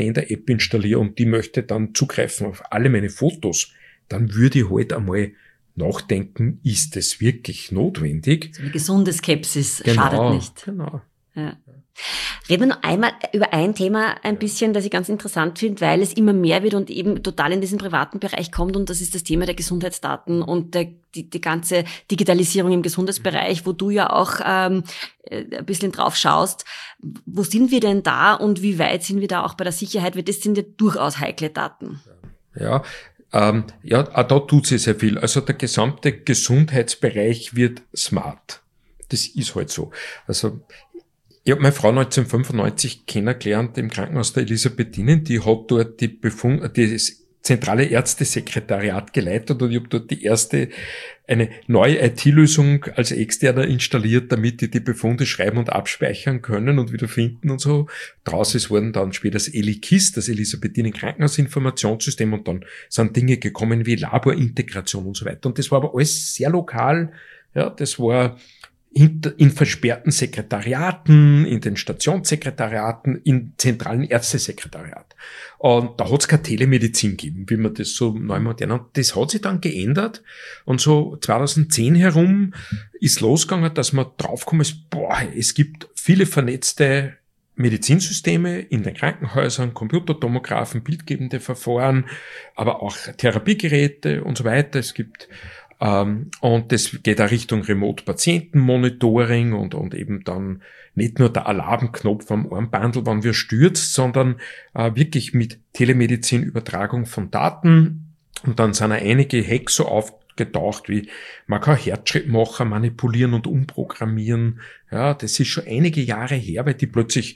Terminkalender-App installiere und die möchte dann zugreifen auf alle meine Fotos, dann würde ich halt einmal nachdenken, ist es wirklich notwendig? So eine gesunde Skepsis schadet nicht. Genau. Ja. Reden wir noch einmal über ein Thema ein bisschen, das ich ganz interessant finde, weil es immer mehr wird und eben total in diesen privaten Bereich kommt, und das ist das Thema der Gesundheitsdaten und die ganze Digitalisierung im Gesundheitsbereich, wo du ja auch ein bisschen drauf schaust. Wo sind wir denn da und wie weit sind wir da auch bei der Sicherheit? Weil das sind ja durchaus heikle Daten. Ja, auch da tut sich sehr viel. Also der gesamte Gesundheitsbereich wird smart. Das ist halt so. Also ich habe meine Frau 1995 kennengelernt im Krankenhaus der Elisabethinen, die hat dort das zentrale Ärztesekretariat geleitet, und ich habe dort eine neue IT-Lösung als Externer installiert, damit die Befunde schreiben und abspeichern können und wieder finden und so. Daraus wurden dann später das ELIKIS, das Elisabethinen Krankenhausinformationssystem, und dann sind Dinge gekommen wie Laborintegration und so weiter. Und das war aber alles sehr lokal. Ja, das war in versperrten Sekretariaten, in den Stationssekretariaten, in zentralen Ärztesekretariat. Und da hat es keine Telemedizin gegeben, wie man das so neu modern hat. Das hat sich dann geändert, und so 2010 herum ist losgegangen, dass man draufgekommen ist, es gibt viele vernetzte Medizinsysteme in den Krankenhäusern, Computertomographen, bildgebende Verfahren, aber auch Therapiegeräte und so weiter. Es gibt und das geht auch Richtung Remote-Patientenmonitoring und eben dann nicht nur der Alarmknopf am Armbandel, wann wir stürzt, sondern wirklich mit Telemedizin-Übertragung von Daten. Und dann sind auch einige Hacks so aufgetaucht, wie man kann Herzschrittmacher manipulieren und umprogrammieren. Ja, das ist schon einige Jahre her, weil die plötzlich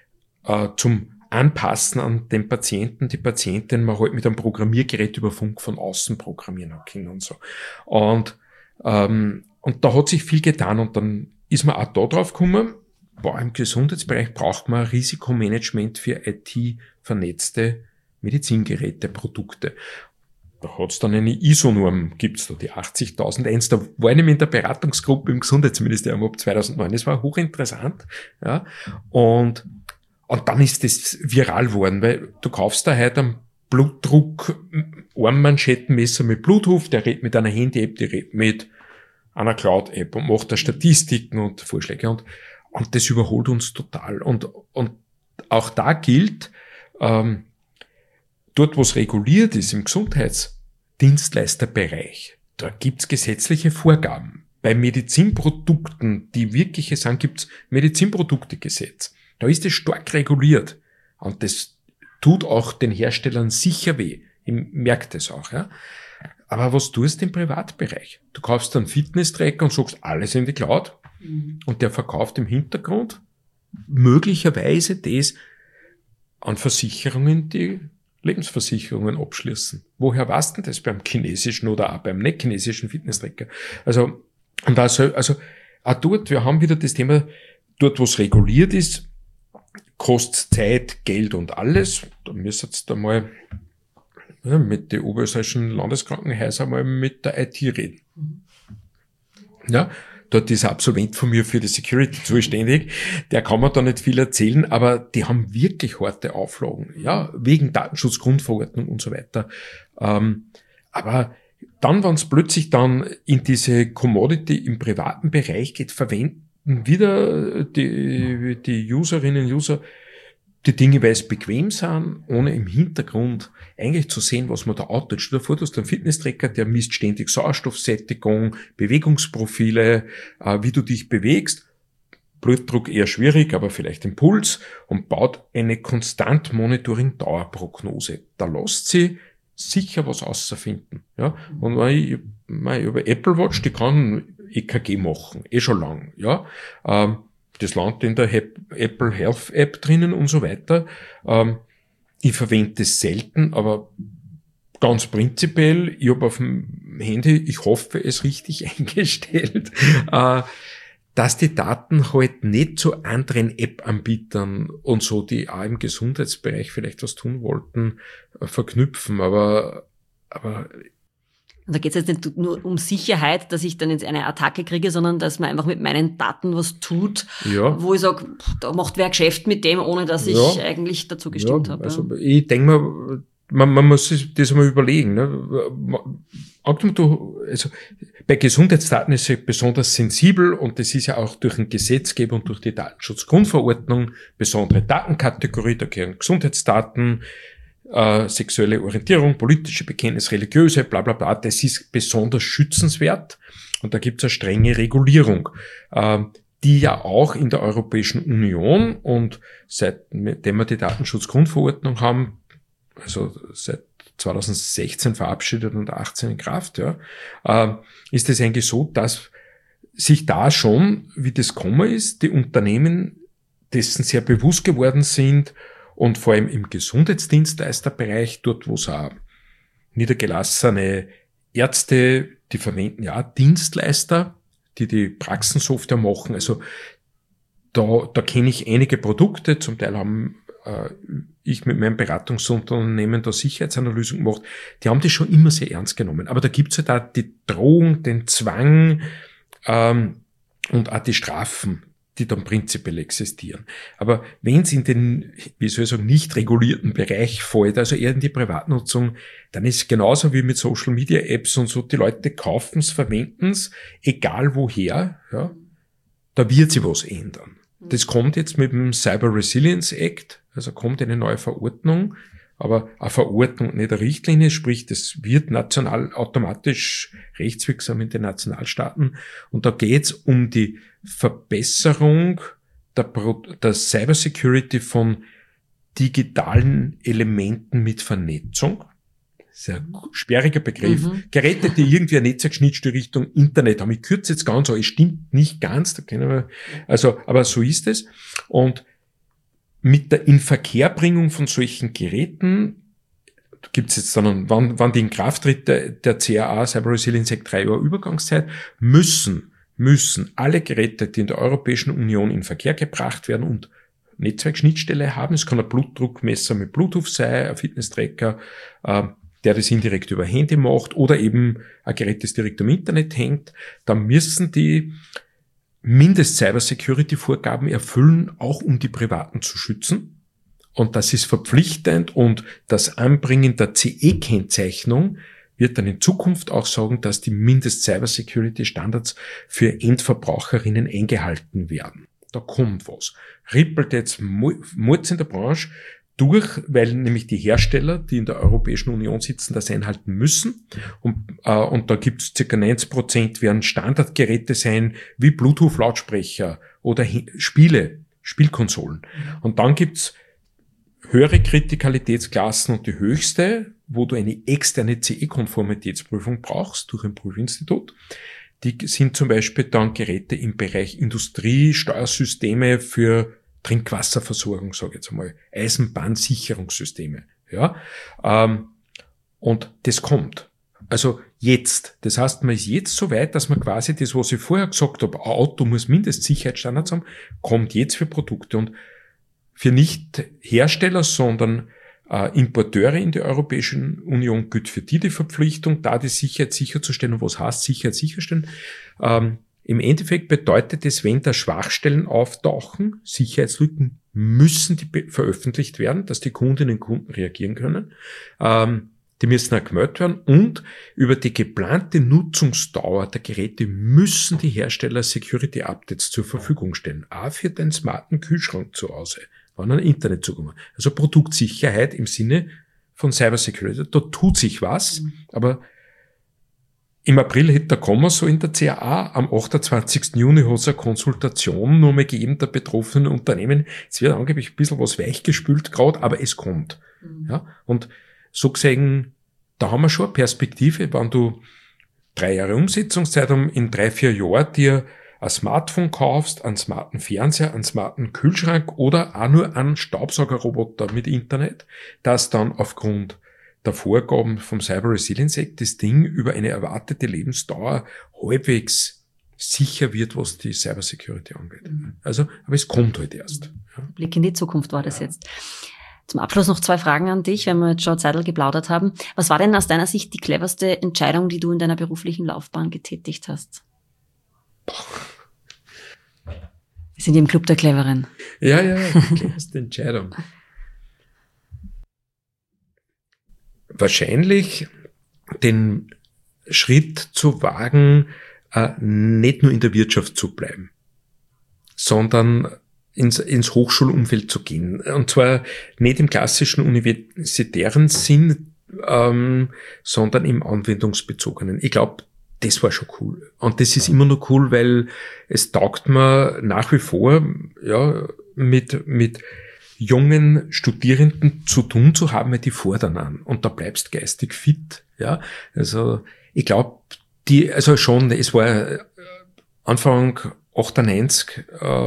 zum Anpassen an den Patienten, die Patientin, man halt mit einem Programmiergerät über Funk von außen programmieren können und so. Und da hat sich viel getan, und dann ist man auch da drauf gekommen, im Gesundheitsbereich braucht man Risikomanagement für IT-vernetzte Medizingeräte, Produkte. Da hat's dann eine ISO-Norm, gibt's da, die 80.001. Da war ich nämlich in der Beratungsgruppe im Gesundheitsministerium ab 2009. Das war hochinteressant, ja. Und dann ist das viral geworden, weil du kaufst da heute einen Blutdruck, Armmanschettenmesser mit Bluetooth, der redet mit einer Handy-App, die redet mit einer Cloud-App und macht da Statistiken und Vorschläge, und das überholt uns total. Und auch da gilt, dort wo es reguliert ist, im Gesundheitsdienstleisterbereich, da gibt's gesetzliche Vorgaben. Bei Medizinprodukten, die wirkliche sind, gibt's Medizinproduktegesetz. Da ist es stark reguliert, und das tut auch den Herstellern sicher weh. Ich merke das auch, ja. Aber was tust du im Privatbereich? Du kaufst einen Fitness-Tracker und sagst, alles in die Cloud, und der verkauft im Hintergrund möglicherweise das an Versicherungen, die Lebensversicherungen abschließen. Woher weißt du denn das beim chinesischen oder auch beim nicht chinesischen Fitness-Tracker? Also auch dort, wir haben wieder das Thema, dort wo es reguliert ist, kostet Zeit, Geld und alles. Da müsst ihr jetzt einmal mit den oberösterreichischen Landeskrankenhäusern mal mit der IT reden. Ja, dort ist ein Absolvent von mir für die Security zuständig. Der kann mir da nicht viel erzählen, aber die haben wirklich harte Auflagen, ja, wegen Datenschutzgrundverordnung und so weiter. Aber dann, wenn es plötzlich dann in diese Commodity im privaten Bereich geht, verwenden wieder die Userinnen und User die Dinge, weil es bequem sind, ohne im Hintergrund eigentlich zu sehen, was man da outet. Stell dir vor, du hast einen Fitness-Tracker, der misst ständig Sauerstoffsättigung, Bewegungsprofile, wie du dich bewegst, Blutdruck eher schwierig, aber vielleicht den Puls, und baut eine konstant Monitoring-Dauerprognose. Da lässt sie sicher was ausfinden. Ja? Und wenn ich über Apple Watch, die kann EKG machen, schon lang. Ja? Das landet in der Apple Health App drinnen und so weiter. Ich verwende das selten, aber ganz prinzipiell, ich habe auf dem Handy, ich hoffe, es richtig eingestellt, dass die Daten halt nicht zu anderen App-Anbietern und so, die auch im Gesundheitsbereich vielleicht was tun wollten, verknüpfen. Aber und da geht es jetzt nicht nur um Sicherheit, dass ich dann jetzt eine Attacke kriege, sondern dass man einfach mit meinen Daten was tut, ja, wo ich sage, da macht wer Geschäft mit dem, ohne dass ich eigentlich dazu gestimmt habe. Also ich denke mal, man muss sich das mal überlegen. Ne? Also bei Gesundheitsdaten ist es besonders sensibel und das ist ja auch durch den Gesetzgeber und durch die Datenschutzgrundverordnung besondere Datenkategorie, da gehören Gesundheitsdaten, sexuelle Orientierung, politische Bekenntnis, religiöse, bla bla bla, das ist besonders schützenswert und da gibt es eine strenge Regulierung, die ja auch in der Europäischen Union und seitdem wir die Datenschutzgrundverordnung haben, also seit 2016 verabschiedet und 18 in Kraft, ist es eigentlich so, dass sich da schon, wie das gekommen ist, die Unternehmen dessen sehr bewusst geworden sind und vor allem im Gesundheitsdienstleisterbereich, dort wo es auch niedergelassene Ärzte, die verwenden ja Dienstleister, die Praxensoftware machen. Also da kenne ich einige Produkte, zum Teil haben ich mit meinem Beratungsunternehmen da Sicherheitsanalysen gemacht, die haben das schon immer sehr ernst genommen. Aber da gibt's ja da die Drohung, den Zwang und auch die Strafen, die dann prinzipiell existieren. Aber wenn es in den, wie soll ich sagen, nicht regulierten Bereich fällt, also eher in die Privatnutzung, dann ist es genauso wie mit Social Media Apps und so, die Leute kaufen es, verwenden es, egal woher, ja, da wird sich was ändern. Das kommt jetzt mit dem Cyber Resilience Act, also kommt eine neue Verordnung, aber eine Verordnung, nicht eine Richtlinie, sprich, das wird national automatisch rechtswirksam in den Nationalstaaten. Und da geht's um die Verbesserung der Cybersecurity von digitalen Elementen mit Vernetzung. Das ist ein sperriger Begriff. Geräte, die irgendwie eine Netzwerkschnittstelle Richtung Internet haben. Ich kürze jetzt ganz, aber es stimmt nicht ganz, da kennen wir, also, aber so ist es. Und mit der Inverkehrbringung von solchen Geräten gibt's jetzt dann, wann die in Kraft tritt, der CAA, Cyber Resilience Act, 3 Jahre Übergangszeit, müssen alle Geräte, die in der Europäischen Union in Verkehr gebracht werden und Netzwerkschnittstelle haben, es kann ein Blutdruckmesser mit Bluetooth sein, ein Fitnesstracker, der das indirekt über Handy macht oder eben ein Gerät, das direkt am Internet hängt, dann müssen die Mindest-Cyber-Security-Vorgaben erfüllen, auch um die Privaten zu schützen. Und das ist verpflichtend und das Anbringen der CE-Kennzeichnung wird dann in Zukunft auch sagen, dass die Mindest-Cyber-Security-Standards für Endverbraucherinnen eingehalten werden. Da kommt was. Rippelt jetzt Murz in der Branche durch, weil nämlich die Hersteller, die in der Europäischen Union sitzen, das einhalten müssen. Und da gibt es ca. 90% werden Standardgeräte sein, wie Bluetooth-Lautsprecher oder Spielkonsolen. Und dann gibt's höhere Kritikalitätsklassen und die höchste, wo du eine externe CE-Konformitätsprüfung brauchst durch ein Prüfinstitut. Die sind zum Beispiel dann Geräte im Bereich Industrie, Steuersysteme für Trinkwasserversorgung, sage ich jetzt einmal, Eisenbahnsicherungssysteme, ja, und das kommt. Also jetzt, das heißt, man ist jetzt so weit, dass man quasi das, was ich vorher gesagt habe, ein Auto muss Mindestsicherheitsstandards haben, kommt jetzt für Produkte und für nicht Hersteller, sondern Importeure in der Europäischen Union gilt für die Verpflichtung, da die Sicherheit sicherzustellen. Und was heißt Sicherheit sicherstellen? Im Endeffekt bedeutet es, wenn da Schwachstellen auftauchen, Sicherheitslücken müssen die veröffentlicht werden, dass die Kundinnen und Kunden reagieren können. Die müssen auch gemeldet werden und über die geplante Nutzungsdauer der Geräte müssen die Hersteller Security Updates zur Verfügung stellen. Auch für den smarten Kühlschrank zu Hause, wenn ein Internetzugang hat. Also Produktsicherheit im Sinne von Cybersecurity. Da tut sich was, aber im April hätte der kommen so in der CAA, am 28. Juni hat es eine Konsultation nur mal gegeben der betroffenen Unternehmen. Es wird angeblich ein bisschen was weichgespült gerade, aber es kommt. Ja, und so gesehen, da haben wir schon eine Perspektive, wenn du 3 Jahre Umsetzungszeit haben, in 3-4 Jahren dir ein Smartphone kaufst, einen smarten Fernseher, einen smarten Kühlschrank oder auch nur einen Staubsaugerroboter mit Internet, dass dann aufgrund der Vorgaben vom Cyber Resilience Act das Ding über eine erwartete Lebensdauer halbwegs sicher wird, was die Cyber Security angeht. Also, aber es kommt halt erst. Ja. Blick in die Zukunft war das jetzt. Zum Abschluss noch 2 Fragen an dich, wenn wir jetzt schon Zeitl geplaudert haben. Was war denn aus deiner Sicht die cleverste Entscheidung, die du in deiner beruflichen Laufbahn getätigt hast? Wir sind im Club der Cleveren. Ja, die cleverste Entscheidung. wahrscheinlich den Schritt zu wagen, nicht nur in der Wirtschaft zu bleiben, sondern ins Hochschulumfeld zu gehen. Und zwar nicht im klassischen universitären Sinn, sondern im anwendungsbezogenen. Ich glaube, das war schon cool. Und das ist immer noch cool, weil es taugt mir nach wie vor, ja, mit jungen Studierenden zu tun zu haben, weil die fordern an. Und da bleibst geistig fit, ja. Also, ich glaube, es war Anfang 98,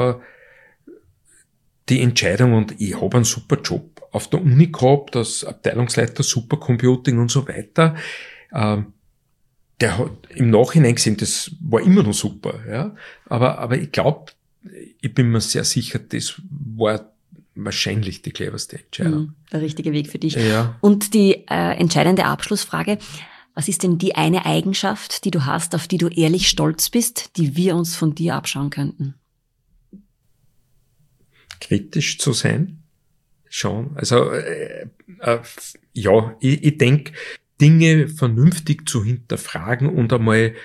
die Entscheidung, und ich habe einen super Job auf der Uni gehabt, als Abteilungsleiter Supercomputing und so weiter. Der hat im Nachhinein gesehen, das war immer noch super, ja. Aber ich glaube, ich bin mir sehr sicher, das war wahrscheinlich die cleverste Entscheidung. Der richtige Weg für dich. Ja. Und die entscheidende Abschlussfrage: Was ist denn die eine Eigenschaft, die du hast, auf die du ehrlich stolz bist, die wir uns von dir abschauen könnten? Kritisch zu sein, schon. Also ja, ich denke, Dinge vernünftig zu hinterfragen und einmal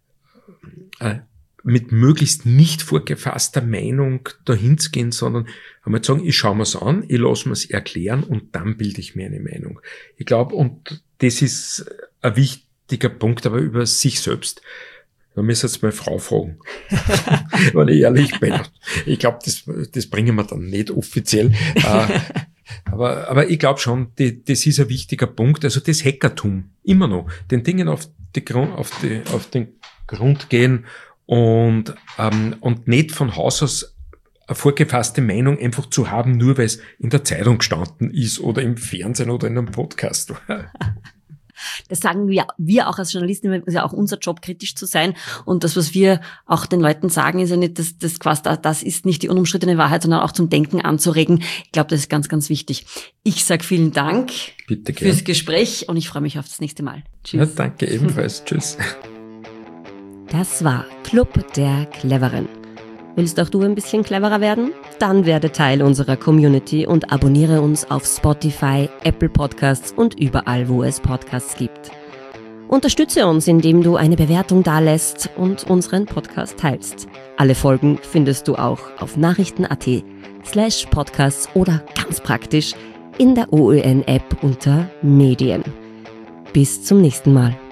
mit möglichst nicht vorgefasster Meinung dahin zu gehen, sondern einmal zu sagen, ich schaue mir's an, ich lasse mir's erklären und dann bilde ich mir eine Meinung. Ich glaube, und das ist ein wichtiger Punkt, aber über sich selbst. Da müssen jetzt meine Frau fragen, wenn ich ehrlich bin. Ich glaube, das bringen wir dann nicht offiziell. Aber ich glaube schon, das ist ein wichtiger Punkt. Also das Hackertum, immer noch, den Dingen auf den Grund gehen und nicht von Haus aus eine vorgefasste Meinung einfach zu haben, nur weil es in der Zeitung gestanden ist oder im Fernsehen oder in einem Podcast. Das sagen wir auch als Journalisten, ist ja auch unser Job, kritisch zu sein. Und das, was wir auch den Leuten sagen, ist ja nicht, das ist nicht die unumstrittene Wahrheit, sondern auch zum Denken anzuregen. Ich glaube, das ist ganz, ganz wichtig. Ich sage vielen Dank fürs Gespräch und ich freue mich auf das nächste Mal. Tschüss. Ja, danke ebenfalls. Tschüss. Das war Club der Cleveren. Willst auch du ein bisschen cleverer werden? Dann werde Teil unserer Community und abonniere uns auf Spotify, Apple Podcasts und überall, wo es Podcasts gibt. Unterstütze uns, indem du eine Bewertung dalässt und unseren Podcast teilst. Alle Folgen findest du auch auf nachrichten.at/podcasts oder ganz praktisch in der OÖN-App unter Medien. Bis zum nächsten Mal.